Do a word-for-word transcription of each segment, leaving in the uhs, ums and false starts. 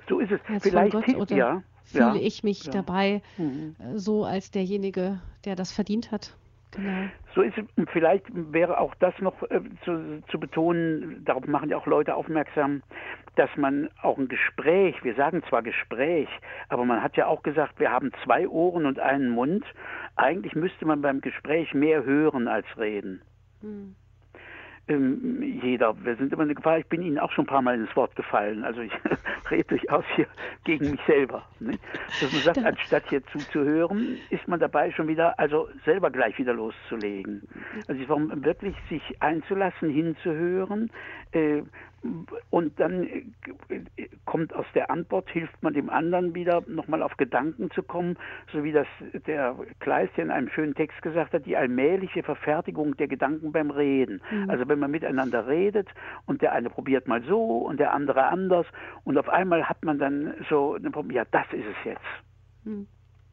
So ist es. als von Vielleicht, Gott, oder ja, fühle ja, ich mich ja. dabei Mhm. äh, so als derjenige, der das verdient hat? Genau. So ist es. Und vielleicht wäre auch das noch äh, zu, zu betonen, darauf machen ja auch Leute aufmerksam, dass man auch ein Gespräch, wir sagen zwar Gespräch, aber man hat ja auch gesagt, wir haben zwei Ohren und einen Mund. Eigentlich müsste man beim Gespräch mehr hören als reden. Hm. Ähm, jeder, wir sind immer eine Gefahr, ich bin Ihnen auch schon ein paar Mal ins Wort gefallen, also ich rede durchaus hier gegen mich selber. Nicht? Dass man sagt, Da, anstatt hier zuzuhören, ist man dabei schon wieder, also selber gleich wieder loszulegen. Also ich warum wirklich sich einzulassen, hinzuhören, äh, und dann äh, kommt aus der Antwort, hilft man dem anderen wieder, nochmal auf Gedanken zu kommen, so wie das der Kleist ja in einem schönen Text gesagt hat, die allmähliche Verfertigung der Gedanken beim Reden. hm. Also wenn man miteinander redet und der eine probiert mal so und der andere anders und auf einmal hat man dann so, ja, das ist es jetzt. Hm.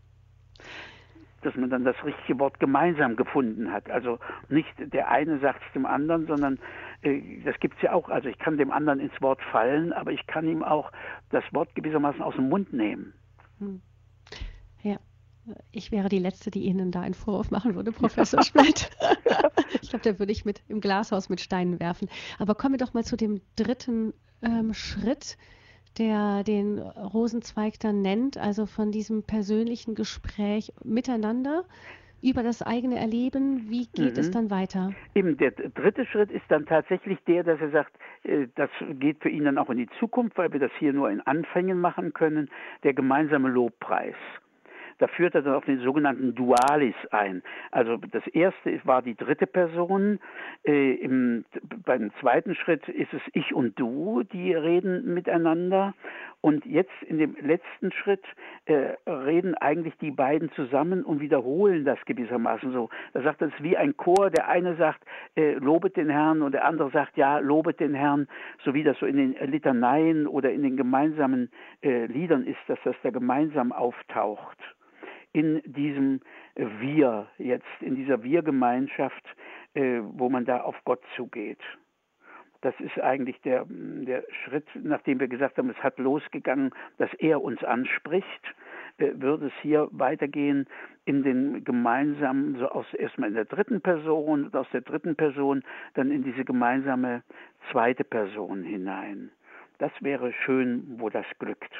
Dass man dann das richtige Wort gemeinsam gefunden hat. Also nicht der eine sagt es dem anderen, sondern äh, das gibt es ja auch. Also ich kann dem anderen ins Wort fallen, aber ich kann ihm auch das Wort gewissermaßen aus dem Mund nehmen. Hm. Ja, ich wäre die Letzte, die Ihnen da einen Vorwurf machen würde, Professor Schmidt. Ich glaube, da würde ich mit im Glashaus mit Steinen werfen. Aber kommen wir doch mal zu dem dritten ähm, Schritt, der den Rosenzweig dann nennt, also von diesem persönlichen Gespräch miteinander über das eigene Erleben. Wie geht es Mhm. dann weiter? Eben der dritte Schritt ist dann tatsächlich der, dass er sagt, äh, das geht für ihn dann auch in die Zukunft, weil wir das hier nur in Anfängen machen können, der gemeinsame Lobpreis. Da führt er dann auf den sogenannten Dualis ein. Also das erste war die dritte Person. Äh, im, beim zweiten Schritt ist es ich und du, die reden miteinander. Und jetzt in dem letzten Schritt äh, reden eigentlich die beiden zusammen und wiederholen das gewissermaßen so. Da sagt er, es ist wie ein Chor. Der eine sagt, äh, lobet den Herrn, und der andere sagt, ja, lobet den Herrn. So wie das so in den Litaneien oder in den gemeinsamen äh, Liedern ist, dass das da gemeinsam auftaucht. In diesem Wir jetzt, in dieser Wir-Gemeinschaft, äh, wo man da auf Gott zugeht. Das ist eigentlich der, der Schritt, nachdem wir gesagt haben, es hat losgegangen, dass er uns anspricht, äh, würde es hier weitergehen in den gemeinsamen, so aus erstmal in der dritten Person und aus der dritten Person dann in diese gemeinsame zweite Person hinein. Das wäre schön, wo das glückt.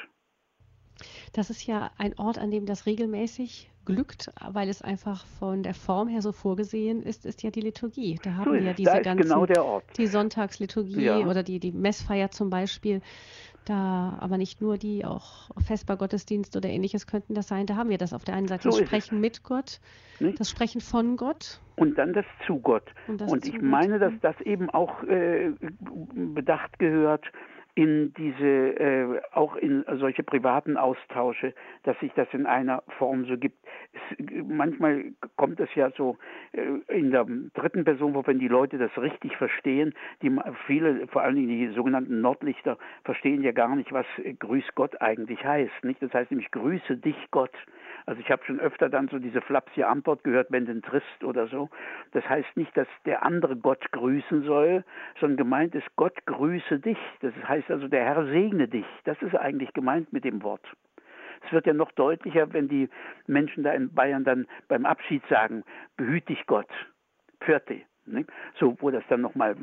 Das ist ja ein Ort, an dem das regelmäßig glückt, weil es einfach von der Form her so vorgesehen ist, ist ja die Liturgie. Da So haben wir ist ja es, da diese ist genau ganzen, der Ort. die Sonntagsliturgie Ja. oder die, die Messfeier zum Beispiel. Da, aber nicht nur die, auch Vespergottesdienst oder ähnliches könnten das sein. Da haben wir das auf der einen Seite, das So ist es. Sprechen mit Gott, Nicht? das Sprechen von Gott Und dann das zu Gott. und das Und zu ich Gott. meine, dass das eben auch äh, bedacht gehört in diese, äh, auch in solche privaten Austausche, dass sich das in einer Form so gibt. Es, manchmal kommt es ja so äh, in der dritten Person, wo wenn die Leute das richtig verstehen, die viele, vor allen Dingen die sogenannten Nordlichter, verstehen ja gar nicht, was äh, Grüß Gott eigentlich heißt. Nicht? Das heißt nämlich Grüße dich Gott. Also ich habe schon öfter dann so diese flapsige Antwort gehört, wenn denn trist oder so. Das heißt nicht, dass der andere Gott grüßen soll, sondern gemeint ist, Gott grüße dich. Das heißt also, der Herr segne dich. Das ist eigentlich gemeint mit dem Wort. Es wird ja noch deutlicher, wenn die Menschen da in Bayern dann beim Abschied sagen, behüt dich Gott, pfiat dich. So, wo das dann nochmal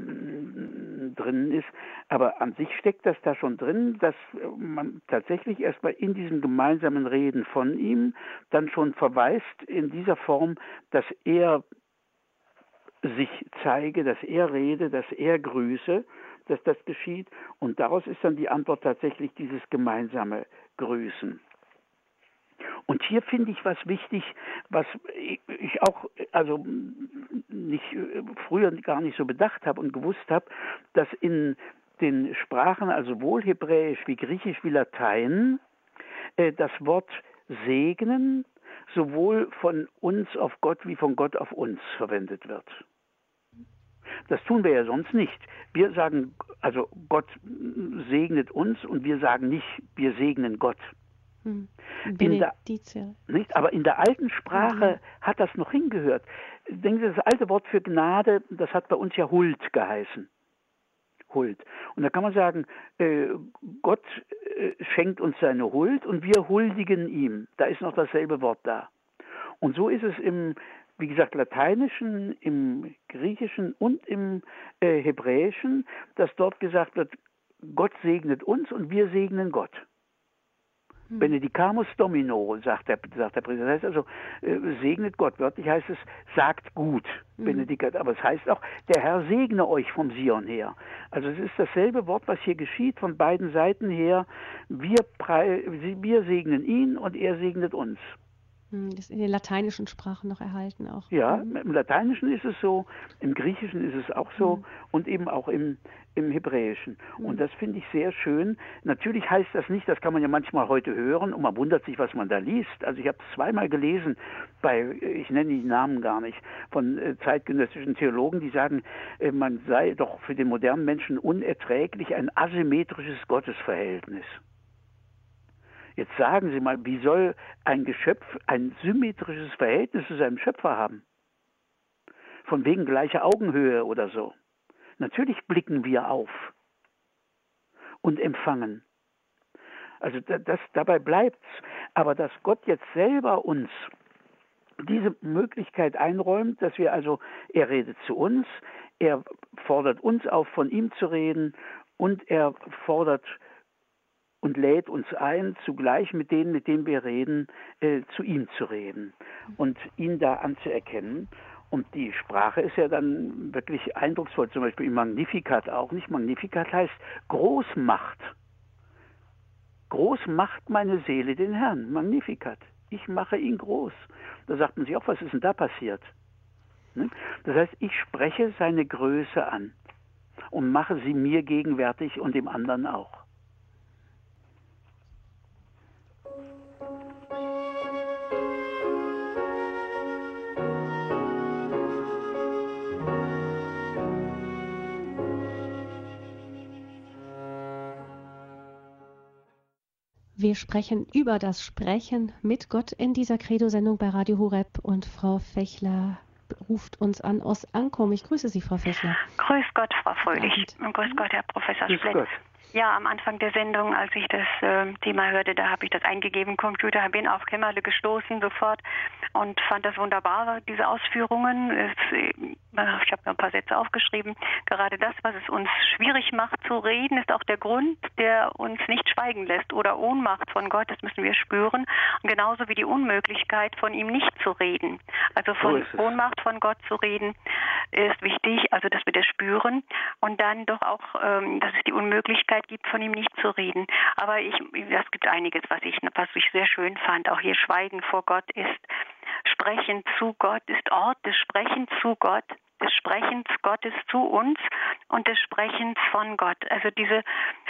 drin ist. Aber an sich steckt das da schon drin, dass man tatsächlich erstmal in diesem gemeinsamen Reden von ihm dann schon verweist in dieser Form, dass er sich zeige, dass er rede, dass er grüße, dass das geschieht. Und daraus ist dann die Antwort tatsächlich dieses gemeinsame Grüßen. Und hier finde ich was wichtig, was ich auch also nicht früher gar nicht so bedacht habe und gewusst habe, dass in den Sprachen, also sowohl Hebräisch wie Griechisch wie Latein, das Wort segnen sowohl von uns auf Gott wie von Gott auf uns verwendet wird. Das tun wir ja sonst nicht. Wir sagen, also Gott segnet uns, und wir sagen nicht, wir segnen Gott. Hm. In der, nicht? Aber in der alten Sprache hat das noch hingehört. Denken Sie, das alte Wort für Gnade, das hat bei uns ja Huld geheißen. Huld. Und da kann man sagen, äh, Gott äh, schenkt uns seine Huld und wir huldigen ihm. Da ist noch dasselbe Wort da. Und so ist es im, wie gesagt, Lateinischen, im Griechischen und im äh, Hebräischen, dass dort gesagt wird, Gott segnet uns und wir segnen Gott. Hm. Benedicamus Domino, sagt der, sagt der Priester. Das heißt also, äh, segnet Gott. Wörtlich heißt es, sagt gut. Hm. Benedikat. Aber es heißt auch, der Herr segne euch vom Sion her. Also es ist dasselbe Wort, was hier geschieht, von beiden Seiten her. Wir, prei- wir segnen ihn und er segnet uns. Das ist in den lateinischen Sprachen noch erhalten auch. Ja, Mhm. im Lateinischen ist es so, im Griechischen ist es auch so mhm. und eben auch im, im Hebräischen. Mhm. Und das finde ich sehr schön. Natürlich heißt das nicht, das kann man ja manchmal heute hören und man wundert sich, was man da liest. Also ich habe es zweimal gelesen bei, ich nenne die Namen gar nicht, von äh, zeitgenössischen Theologen, die sagen, äh, man sei doch für den modernen Menschen unerträglich ein asymmetrisches Gottesverhältnis. Jetzt sagen Sie mal, wie soll ein Geschöpf ein symmetrisches Verhältnis zu seinem Schöpfer haben? Von wegen gleicher Augenhöhe oder so. Natürlich blicken wir auf und empfangen. Also das, dabei bleibt's. Aber dass Gott jetzt selber uns diese Möglichkeit einräumt, dass wir also, er redet zu uns, er fordert uns auf, von ihm zu reden und er fordert und lädt uns ein, zugleich mit denen, mit denen wir reden, äh, zu ihm zu reden und ihn da anzuerkennen. Und die Sprache ist ja dann wirklich eindrucksvoll, zum Beispiel im Magnificat auch nicht. Magnificat heißt Großmacht. Groß macht meine Seele den Herrn. Magnificat. Ich mache ihn groß. Da sagt man sich auch, was ist denn da passiert? Das heißt, ich spreche seine Größe an und mache sie mir gegenwärtig und dem anderen auch. Wir sprechen über das Sprechen mit Gott in dieser Credo-Sendung bei Radio Horeb und Frau Fechler ruft uns an aus Ankom. Ich grüße Sie, Frau Fechler. Grüß Gott, Frau Fröhlich. Und grüß Gott, Herr Professor Grüß Splett. Gott. Ja, am Anfang der Sendung, als ich das äh, Thema hörte, da habe ich das eingegeben im Computer, bin auf Kämmerle gestoßen sofort und fand das wunderbar, diese Ausführungen. Es, äh, ich habe mir ein paar Sätze aufgeschrieben. Gerade das, was es uns schwierig macht zu reden, ist auch der Grund, der uns nicht schweigen lässt. Oder Ohnmacht von Gott, das müssen wir spüren. Und genauso wie die Unmöglichkeit, von ihm nicht zu reden. Also von so Ohnmacht von Gott zu reden, ist wichtig, also dass wir das spüren. Und dann doch auch, ähm, dass es die Unmöglichkeit gibt, von ihm nicht zu reden. Aber ich, es gibt einiges, was ich, was ich sehr schön fand. Auch hier Schweigen vor Gott ist Sprechen zu Gott, ist Ort des Sprechens zu Gott, des Sprechens Gottes zu uns und des Sprechens von Gott. Also diese,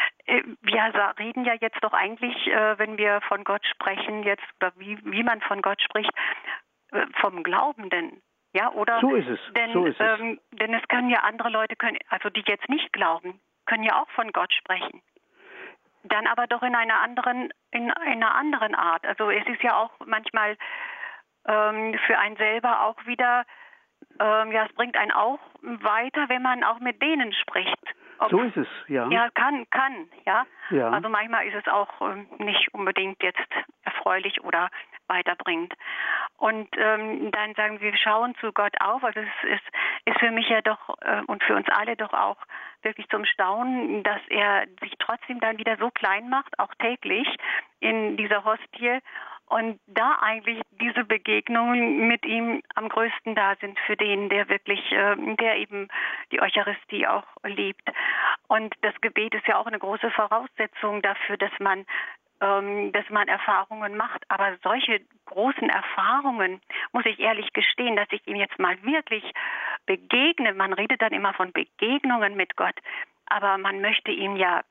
wir reden ja jetzt doch eigentlich, wenn wir von Gott sprechen, jetzt, oder wie, wie man von Gott spricht, vom Glaubenden. Ja, oder? So ist es. Denn, so ist es. Ähm, denn es können ja andere Leute, können, also die jetzt nicht glauben, können ja auch von Gott sprechen. Dann aber doch in einer anderen, in, in einer anderen Art. Also es ist ja auch manchmal ähm, für einen selber auch wieder, ähm, ja, es bringt einen auch weiter, wenn man auch mit denen spricht. Ob, so ist es, ja. Ja, kann, kann, ja. ja. Also manchmal ist es auch ähm, nicht unbedingt jetzt erfreulich oder weiterbringt. Und ähm, dann sagen wir, wir schauen zu Gott auf. Also es ist, ist für mich ja doch äh, und für uns alle doch auch wirklich zum Staunen, dass er sich trotzdem dann wieder so klein macht, auch täglich in dieser Hostie. Und da eigentlich diese Begegnungen mit ihm am größten da sind für den, der wirklich, äh, der eben die Eucharistie auch liebt. Und das Gebet ist ja auch eine große Voraussetzung dafür, dass man ähm, dass man Erfahrungen macht. Aber solche großen Erfahrungen, muss ich ehrlich gestehen, dass ich ihm jetzt mal wirklich begegne. Man redet dann immer von Begegnungen mit Gott. Aber man möchte ihm ja